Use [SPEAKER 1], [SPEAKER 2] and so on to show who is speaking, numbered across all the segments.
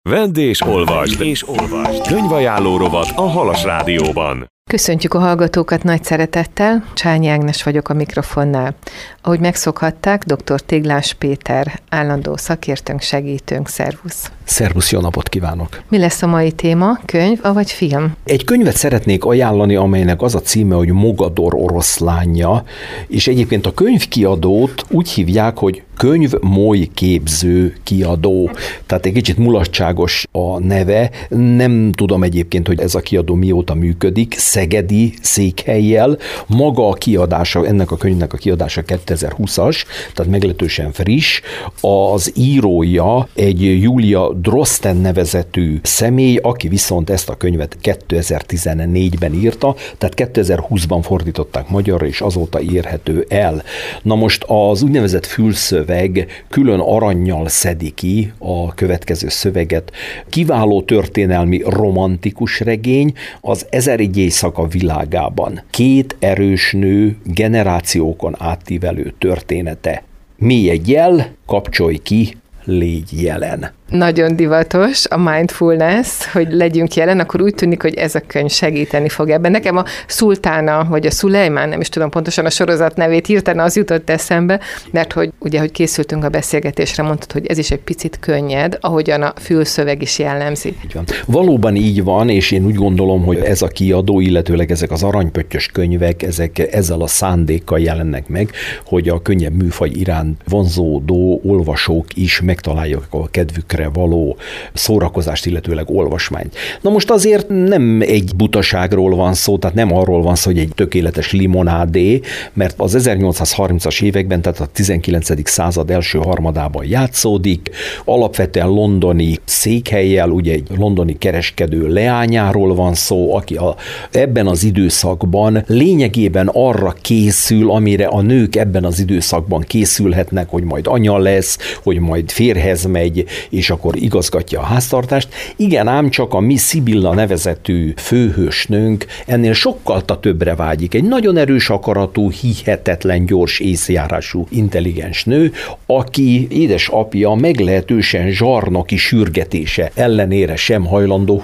[SPEAKER 1] Vedd és olvasd! Könyvajánló rovat a Halas Rádióban.
[SPEAKER 2] Köszöntjük a hallgatókat nagy szeretettel, Csányi Ágnes vagyok a mikrofonnál. Ahogy megszokhatták, dr. Téglás Péter, állandó szakértőnk, segítőnk, szervusz!
[SPEAKER 3] Szervusz, jó napot kívánok!
[SPEAKER 2] Mi lesz a mai téma, könyv avagy film?
[SPEAKER 3] Egy könyvet szeretnék ajánlani, amelynek az a címe, hogy Mogador oroszlánja, és egyébként a könyvkiadót úgy hívják, hogy Könyv Moly Képző Kiadó. Tehát egy kicsit mulatságos a neve. Nem tudom egyébként, hogy ez a kiadó mióta működik, szegedi székhellyel. Maga a kiadása, ennek a könyvnek a kiadása 2020-as, tehát meglehetősen friss. Az írója egy Julia Drosten nevezetű személy, aki viszont ezt a könyvet 2014-ben írta, tehát 2020-ban fordították magyarra, és azóta érhető el. Na most az úgynevezett fülszöveg külön arannyal szedi ki a következő szöveget. Kiváló történelmi romantikus regény az 1001 éjszaka világában. Két erős nő generációkon átívelő története. Mély egy jel, kapcsolj ki, légy jelen.
[SPEAKER 2] Nagyon divatos a mindfulness, hogy legyünk jelen, akkor úgy tűnik, hogy ez a könyv segíteni fog ebben. Nekem a Szultána, vagy a Szulejmán, nem is tudom pontosan a sorozat nevét hirtelen az jutott eszembe, mert hogy ugye, hogy készültünk a beszélgetésre, mondtad, hogy ez is egy picit könnyed, ahogyan a fülszöveg is jellemzi.
[SPEAKER 3] Így van. Valóban így van, és én úgy gondolom, hogy ez a kiadó, illetőleg ezek az aranypöttyös könyvek, ezek ezzel a szándékkal jelennek meg, hogy a könnyebb műfaj iránt vonzódó olvasók is megtalálják a kedvükre való szórakozást, illetőleg olvasmányt. Na most azért nem egy butaságról van szó, tehát nem arról van szó, hogy egy tökéletes limonádé, mert az 1830-as években, tehát a 19. század első harmadában játszódik, alapvetően londoni székhellyel, ugye egy londoni kereskedő leányáról van szó, aki ebben az időszakban lényegében arra készül, amire a nők ebben az időszakban készülhetnek, hogy majd anya lesz, hogy majd férjhez megy, és akkor igazgatja a háztartást. Igen, ám csak a mi Szibilla nevezetű főhősnőnk ennél sokkal többre vágyik. Egy nagyon erős akaratú, hihetetlen gyors észjárású, intelligens nő, aki édesapja meglehetősen zsarnoki sürgetése ellenére sem hajlandó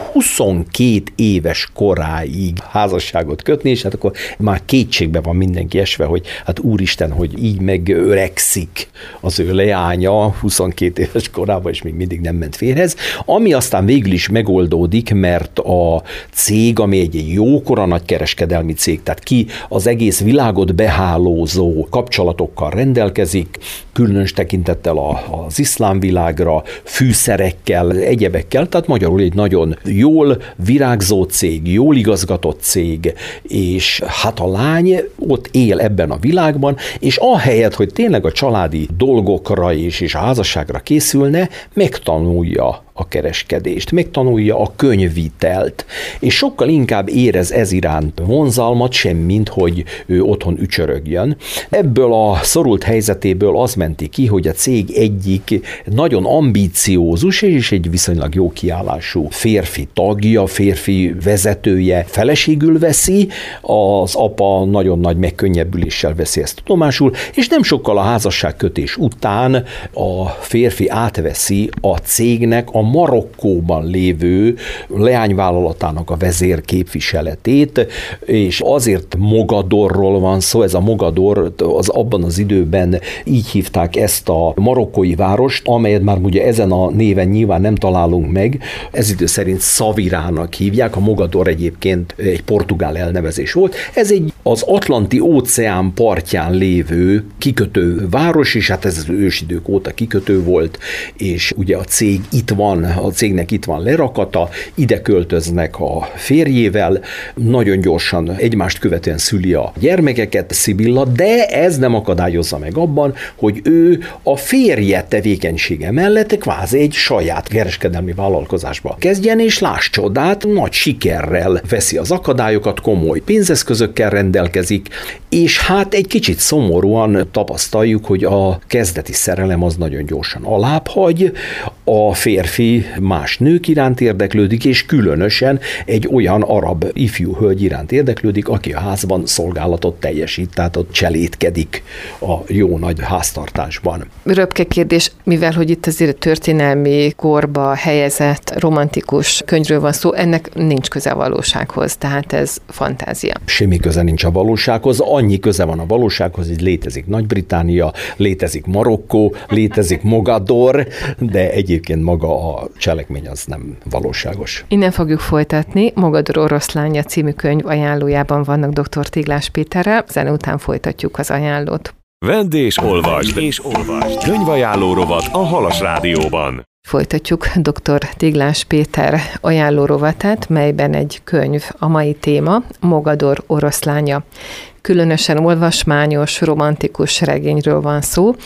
[SPEAKER 3] 22 éves koráig házasságot kötni, és hát akkor már kétségbe van mindenki esve, hogy hát úristen, hogy így megöregszik az ő leánya 22 éves korában, és még mindig nem ment férjhez, ami aztán végül is megoldódik, mert a cég, ami egy jókora nagy kereskedelmi cég, tehát ki az egész világot behálózó kapcsolatokkal rendelkezik, különös tekintettel az iszlám világra, fűszerekkel, egyebekkel, tehát magyarul egy nagyon jól virágzó cég, jól igazgatott cég, és hát a lány ott él ebben a világban, és ahelyett, hogy tényleg a családi dolgokra és a házasságra készülne, megtanulja a kereskedést, megtanulja a könyvvitelt, és sokkal inkább érez ez iránt vonzalmat, semmint, hogy ő otthon ücsörögjön. Ebből a szorult helyzetéből az menti ki, hogy a cég egyik nagyon ambíciózus és egy viszonylag jó kiállású férfi tagja, férfi vezetője feleségül veszi, az apa nagyon nagy megkönnyebbüléssel veszi ezt tudomásul, és nem sokkal a házasságkötés után a férfi átveszi a cégnek a Marokkóban lévő leányvállalatának a vezérképviseletét, és azért Mogadorról van szó, ez a Mogador, az abban az időben így hívták ezt a marokkói várost, amelyet már ugye ezen a néven nyilván nem találunk meg, ez idő szerint Szavirának hívják, a Mogador egyébként egy portugál elnevezés volt. Ez egy az Atlanti óceán partján lévő kikötő város, és hát ez az ősidők óta kikötő volt, és ugye a cég itt van, a cégnek itt van lerakata, ide költöznek a férjével, nagyon gyorsan egymást követően szüli a gyermekeket Szibilla, de ez nem akadályozza meg abban, hogy ő a férje tevékenysége mellett kvázi egy saját kereskedelmi vállalkozásba kezdjen, és láss csodát, nagy sikerrel veszi az akadályokat, komoly pénzeszközökkel rendelkezik, és hát egy kicsit szomorúan tapasztaljuk, hogy a kezdeti szerelem az nagyon gyorsan alábbhagy, a férfi férfi más nők iránt érdeklődik, és különösen egy olyan arab ifjú hölgy iránt érdeklődik, aki a házban szolgálatot teljesít, tehát ott cselédkedik a jó nagy háztartásban.
[SPEAKER 2] Röpke kérdés, mivel hogy itt azért történelmi korba helyezett romantikus könyvről van szó, ennek nincs köze a valósághoz, tehát ez fantázia.
[SPEAKER 3] Semmi köze nincs a valósághoz, annyi köze van a valósághoz, hogy létezik Nagy-Britannia, létezik Marokkó, létezik Mogador, de egyébként maga a cselekmény az nem valóságos.
[SPEAKER 2] Innen fogjuk folytatni. Mogador oroszlánya című könyv ajánlójában vannak dr. Téglás Péterrel, zene után folytatjuk az ajánlót.
[SPEAKER 1] Vedd és olvasd! Könyvajánló rovat a Halas Rádióban.
[SPEAKER 2] Folytatjuk dr. Téglás Péter ajánló rovatát, melyben egy könyv a mai téma, Mogador oroszlánya. Különösen olvasmányos, romantikus regényről van szó.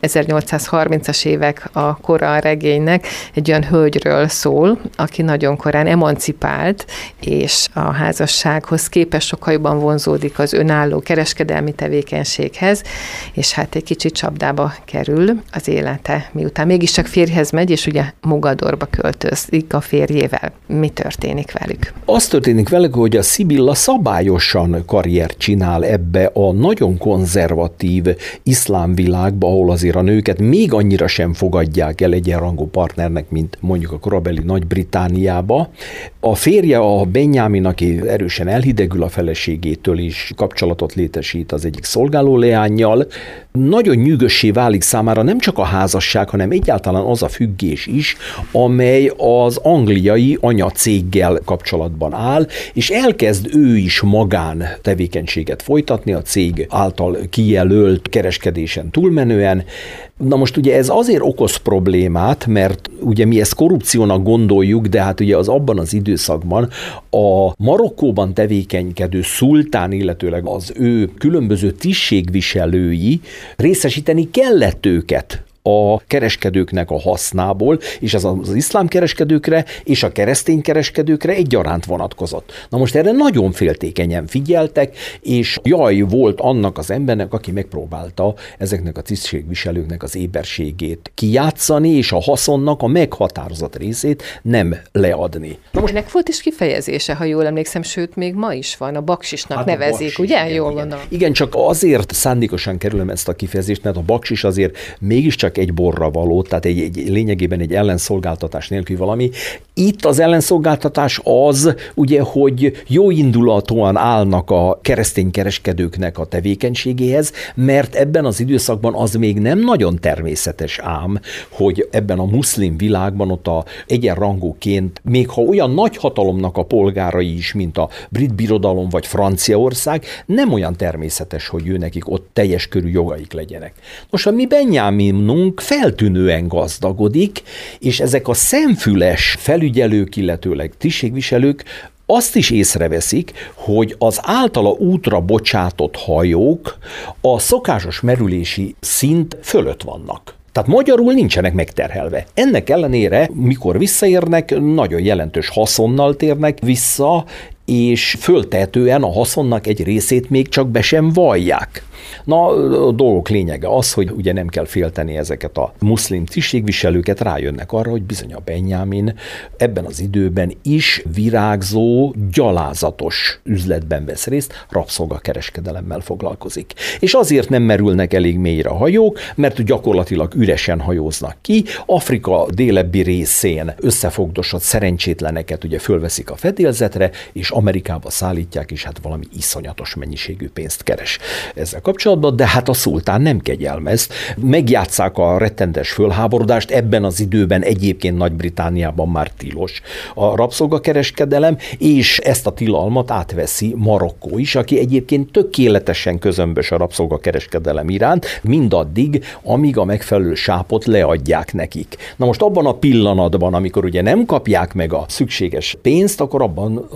[SPEAKER 2] 1830-as évek a kora a regénynek, egy olyan hölgyről szól, aki nagyon korán emancipált, és a házassághoz képest sokkal jobban vonzódik az önálló kereskedelmi tevékenységhez, és hát egy kicsit csapdába kerül az élete, miután mégiscsak férjhez megy, és ugye Mogadorba költözik a férjével. Mi történik velük?
[SPEAKER 3] Az történik velük, hogy a Szibilla szabályosan karriert csinál ebbe a nagyon konzervatív iszlám világba, ahol azért a nőket még annyira sem fogadják el egyenrangú partnernek, mint mondjuk a korabeli Nagy-Britániába. A férje, a Benjamin, aki erősen elhidegül a feleségétől és kapcsolatot létesít az egyik szolgáló leánnyal, nagyon nyűgössé válik számára nem csak a házasság, hanem egyáltalán az a függés is, amely az angliai anyacéggel kapcsolatban áll, és elkezd ő is magán tevékenységet folytatni a cég által kijelölt kereskedésen túlmenően. Na most ugye ez azért okoz problémát, mert ugye mi ezt korrupciónak gondoljuk, de hát ugye az abban az időszakban a Marokkóban tevékenykedő szultán, illetőleg az ő különböző tisztségviselői részesíteni kellett őket a kereskedőknek a hasznából, és ez az iszlám kereskedőkre és a keresztény kereskedőkre egyaránt vonatkozott. Na most erre nagyon féltékenyen figyeltek, és jaj volt annak az embernek, aki megpróbálta ezeknek a tisztségviselőknek az éberségét kijátszani, és a haszonnak a meghatározott részét nem leadni.
[SPEAKER 2] Na most ennek volt is kifejezése, ha jól emlékszem, sőt, még ma is van, a baksisnak nevezik, baksis, ugye?
[SPEAKER 3] Igen,
[SPEAKER 2] jól
[SPEAKER 3] igen.
[SPEAKER 2] gondolom.
[SPEAKER 3] Igen, csak azért szándékosan kerülöm ezt a kifejezést, mert a baksis azért mégiscsak egy borra való, tehát egy lényegében egy ellenszolgáltatás nélkül valami. Itt az ellenszolgáltatás az, ugye, hogy jó indulatúan állnak a keresztény kereskedőknek a tevékenységéhez, mert ebben az időszakban az még nem nagyon természetes ám, hogy ebben a muszlim világban ott a egyenrangúként, még ha olyan nagy hatalomnak a polgárai is, mint a Brit Birodalom vagy Franciaország, nem olyan természetes, hogy ő nekik ott teljes körű jogaik legyenek. Most a mi Benjaminunk feltűnően gazdagodik, és ezek a szemfüles felügyelők, illetőleg tisztségviselők azt is észreveszik, hogy az általa útra bocsátott hajók a szokásos merülési szint fölött vannak. Tehát magyarul nincsenek megterhelve. Ennek ellenére, mikor visszaérnek, nagyon jelentős haszonnal térnek vissza, és föltehetően a haszonnak egy részét még csak be sem vallják. Na, a dolgok lényege az, hogy ugye nem kell félteni ezeket a muszlim tisztségviselőket, rájönnek arra, hogy bizony a Benjamin ebben az időben is virágzó, gyalázatos üzletben vesz részt, rabszolgakereskedelemmel foglalkozik. És azért nem merülnek elég mélyre a hajók, mert gyakorlatilag üresen hajóznak ki. Afrika délebbi részén összefogdosott szerencsétleneket ugye fölveszik a fedélzetre, és Amerikába szállítják, és hát valami iszonyatos mennyiségű pénzt keres ezzel kapcsolatban, de hát a szultán nem kegyelmez. Megjátsszák a rettenetes fölháborodást, ebben az időben egyébként Nagy-Britanniában már tilos a rabszolgakereskedelem, és ezt a tilalmat átveszi Marokkó is, aki egyébként tökéletesen közömbös a rabszolgakereskedelem iránt, mindaddig, amíg a megfelelő sápot leadják nekik. Na most abban a pillanatban, amikor ugye nem kapják meg a szükséges pénzt, akkor abban a pillanatban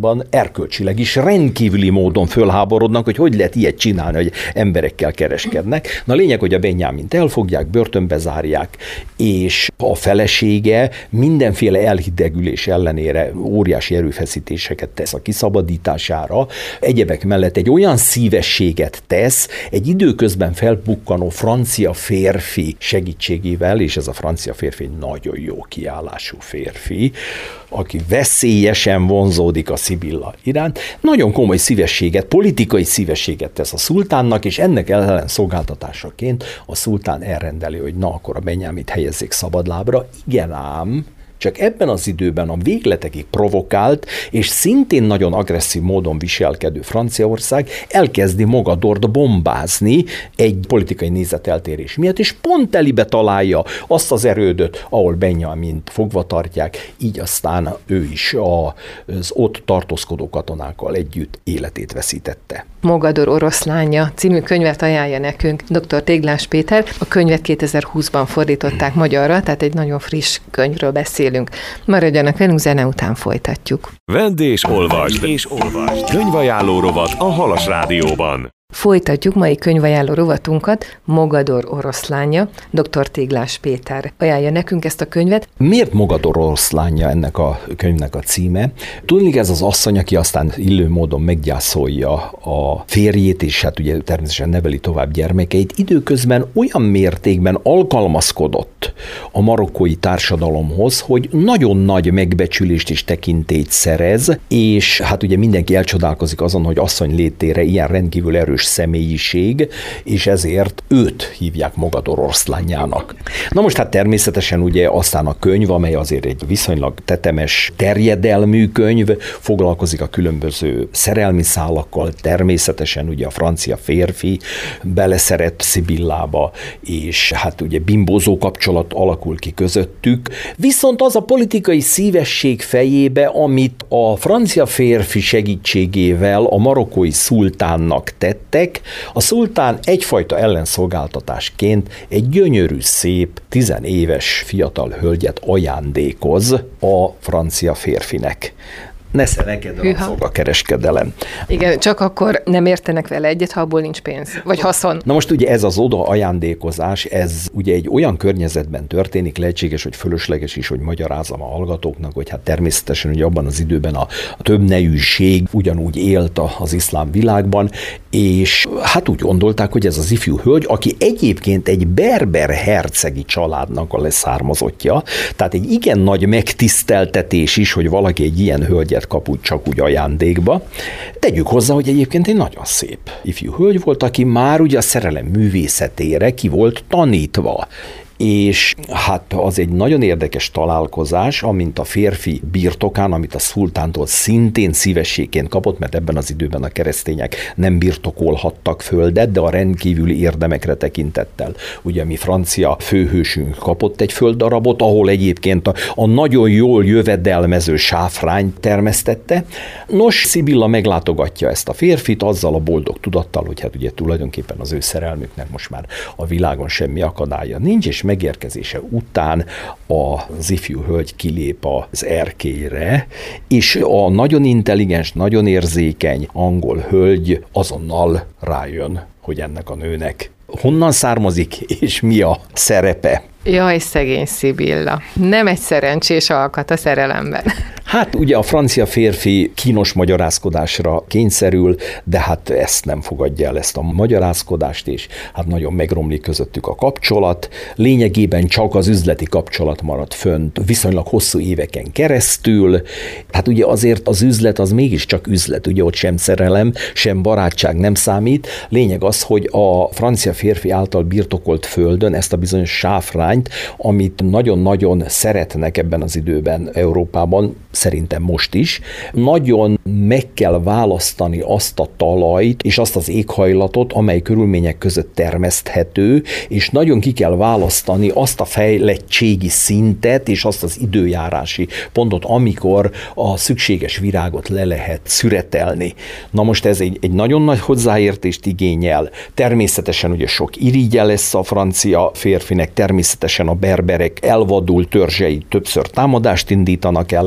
[SPEAKER 3] Iránban erkölcsileg is rendkívüli módon fölháborodnak, hogy lehet ilyet csinálni, hogy emberekkel kereskednek. Na, a lényeg, hogy a Benjamint elfogják, börtönbe zárják, és a felesége mindenféle elhidegülés ellenére óriási erőfeszítéseket tesz a kiszabadítására. Egyebek mellett egy olyan szívességet tesz, egy időközben felbukkanó francia férfi segítségével, és ez a francia férfi egy nagyon jó kiállású férfi, aki veszélyesen vonzódik a Szibilla iránt, nagyon komoly szívességet, politikai szívességet tesz a szultánnak, és ennek ellen szolgáltatásaként a szultán elrendeli, hogy na, akkor a Benjamint helyezzék szabadlábra. Igen ám, csak ebben az időben a végletekig provokált, és szintén nagyon agresszív módon viselkedő Franciaország elkezdi Mogadort bombázni egy politikai nézeteltérés miatt, és pont telibe találja azt az erődöt, ahol Benjamint fogva tartják, így aztán ő is az ott tartózkodó katonákkal együtt életét veszítette.
[SPEAKER 2] Mogador oroszlánja című könyvet ajánlja nekünk dr. Téglás Péter. A könyvet 2020-ban fordították magyarra, tehát egy nagyon friss könyvről beszélünk. Maradjanak velünk, zene után folytatjuk.
[SPEAKER 1] Vedd és olvasd! Könyvajánló rovat a Halas Rádióban.
[SPEAKER 2] Folytatjuk mai könyvajánló rovatunkat, Mogador oroszlánja, dr. Téglás Péter ajánlja nekünk ezt a könyvet.
[SPEAKER 3] Miért Mogador oroszlánja ennek a könyvnek a címe? Tudni, ez az asszony, aki aztán illő módon meggyászolja a férjét, és hát ugye természetesen neveli tovább gyermekeit, időközben olyan mértékben alkalmazkodott a marokkói társadalomhoz, hogy nagyon nagy megbecsülést és tekintélyt szerez, és hát ugye mindenki elcsodálkozik azon, hogy asszony létére ilyen rendkívül erős személyiség, és ezért őt hívják Mogador oroszlánjának. Na most hát természetesen ugye aztán a könyv, amely azért egy viszonylag tetemes terjedelmű könyv, foglalkozik a különböző szerelmi szálakkal, természetesen ugye a francia férfi beleszeret Szibillába, és hát ugye bimbózó kapcsolat alakul ki közöttük, viszont az a politikai szívesség fejébe, amit a francia férfi segítségével a marokkói szultánnak tettek, a szultán egyfajta ellenszolgáltatásként egy gyönyörű, szép, 10 éves fiatal hölgyet ajándékoz a francia férfinek. Nesze neked a szolgakereskedelem.
[SPEAKER 2] Igen, csak akkor nem értenek vele egyet, ha abból nincs pénz, vagy haszon.
[SPEAKER 3] Na most ugye ez az oda ajándékozás, ez ugye egy olyan környezetben történik, lehetséges, hogy fölösleges is, hogy magyarázom a hallgatóknak, hogy hát természetesen, hogy abban az időben a több nejűség ugyanúgy élt az iszlám világban, és hát úgy gondolták, hogy ez az ifjú hölgy, aki egyébként egy berber hercegi családnak a leszármazottja, tehát egy igen nagy megtiszteltetés is, hogy valaki egy ilyen hölgyet kap úgy csak úgy ajándékba. Tegyük hozzá, hogy egyébként egy nagyon szép ifjú hölgy volt, aki már ugye a szerelem művészetére ki volt tanítva. És hát az egy nagyon érdekes találkozás, amint a férfi birtokán, amit a szultántól szintén szívességként kapott, mert ebben az időben a keresztények nem birtokolhattak földet, de a rendkívüli érdemekre tekintettel. Ugye mi francia főhősünk kapott egy földdarabot, ahol egyébként a nagyon jól jövedelmező sáfrányt termesztette. Nos, Szibilla meglátogatja ezt a férfit azzal a boldog tudattal, hogy hát ugye tulajdonképpen az ő szerelmüknek most már a világon semmi akadálya nincs, és megérkezése után az ifjú hölgy kilép az erkélyre, és a nagyon intelligens, nagyon érzékeny angol hölgy azonnal rájön, hogy ennek a nőnek honnan származik, és mi a szerepe.
[SPEAKER 2] Jaj, szegény Szibilla. Nem egy szerencsés alkat a szerelemben.
[SPEAKER 3] Hát ugye a francia férfi kínos magyarázkodásra kényszerül, de hát ezt nem fogadja el, ezt a magyarázkodást, és hát nagyon megromlik közöttük a kapcsolat. Lényegében csak az üzleti kapcsolat maradt fönt viszonylag hosszú éveken keresztül. Hát ugye azért az üzlet az mégiscsak üzlet, ugye ott sem szerelem, sem barátság nem számít. Lényeg az, hogy a francia férfi által birtokolt földön ezt a bizonyos sáfrányt, amit nagyon-nagyon szeretnek ebben az időben Európában, szerintem most is, nagyon meg kell választani azt a talajt és azt az éghajlatot, amely körülmények között termeszthető, és nagyon ki kell választani azt a fejlettségi szintet és azt az időjárási pontot, amikor a szükséges virágot le lehet szüretelni. Na most ez egy nagyon nagy hozzáértést igényel. Természetesen ugye sok irigye lesz a francia férfinek, természetesen a berberek elvadult törzsei többször támadást indítanak ellene,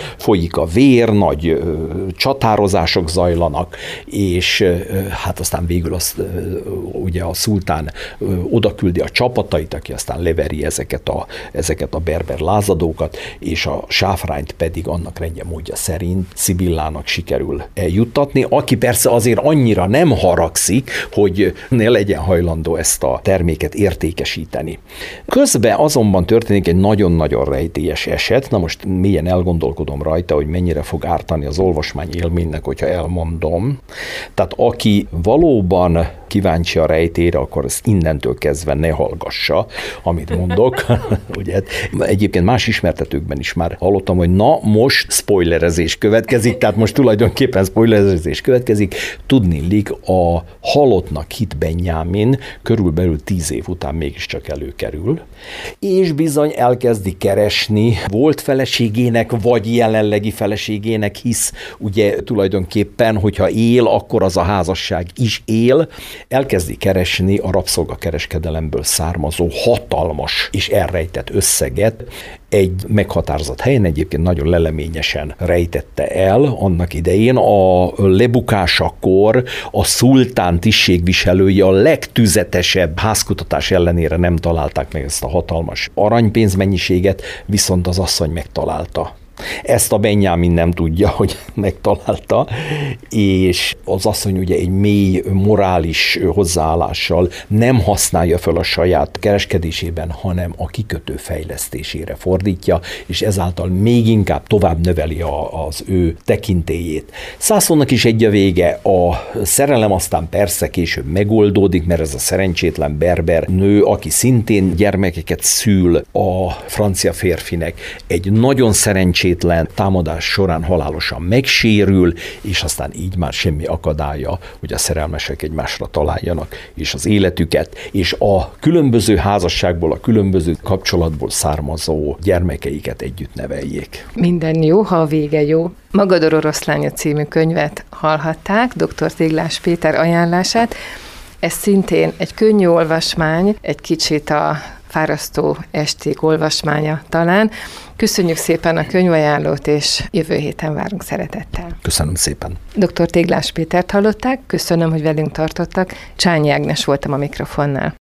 [SPEAKER 3] folyik a vér, nagy csatározások zajlanak, és hát aztán végül ugye a szultán odaküldi a csapatait, aki aztán leveri ezeket a berber lázadókat, és a sáfrányt pedig annak rendje módja szerint Szibillának sikerül eljuttatni, aki persze azért annyira nem haragszik, hogy ne legyen hajlandó ezt a terméket értékesíteni. Közben azonban történik egy nagyon-nagyon rejtélyes eset, na most mélyen elgondolkodom rajta, hogy mennyire fog ártani az olvasmány élménynek, hogyha elmondom. Tehát aki valóban kíváncsi a rejtélyre, akkor ezt innentől kezdve ne hallgassa, amit mondok. Ugye, egyébként más ismertetőkben is már hallottam, hogy na most spoilerezés következik, tehát most tulajdonképpen spoilerezés következik. Tudniillik, a halottnak hit Benjamin körülbelül 10 év után mégiscsak előkerül, és bizony elkezdi keresni volt feleségének, vagy jelenlegi feleségének, hisz ugye tulajdonképpen, hogyha él, akkor az a házasság is él, elkezdi keresni a rabszolgakereskedelemből származó hatalmas és elrejtett összeget, egy meghatározott helyen, egyébként nagyon leleményesen rejtette el annak idején. A lebukásakor a szultán tisztségviselői a legtüzetesebb házkutatás ellenére nem találták meg ezt a hatalmas aranypénzmennyiséget, viszont az asszony megtalálta. Ezt a Benjamin nem tudja, hogy megtalálta, és az asszony ugye egy mély morális hozzáállással nem használja fel a saját kereskedésében, hanem a kikötő fejlesztésére fordítja, és ezáltal még inkább tovább növeli az ő tekintélyét. Szászónak is egy a vége, a szerelem aztán persze később megoldódik, mert ez a szerencsétlen berber nő, aki szintén gyermekeket szül a francia férfinek, egy nagyon szerencsés támadás során halálosan megsérül, és aztán így már semmi akadálya, hogy a szerelmesek egymásra találjanak, és az életüket, és a különböző házasságból, a különböző kapcsolatból származó gyermekeiket együtt neveljék.
[SPEAKER 2] Minden jó, ha a vége jó. Magador oroszlánya című könyvet hallhatták, dr. Téglás Péter ajánlását. Ez szintén egy könnyű olvasmány, egy kicsit a fárasztó esték olvasmánya talán. Köszönjük szépen a könyvajánlót, és jövő héten várunk szeretettel.
[SPEAKER 3] Köszönöm szépen.
[SPEAKER 2] Dr. Téglás Pétert hallották, köszönöm, hogy velünk tartottak. Csányi Ágnes voltam a mikrofonnál.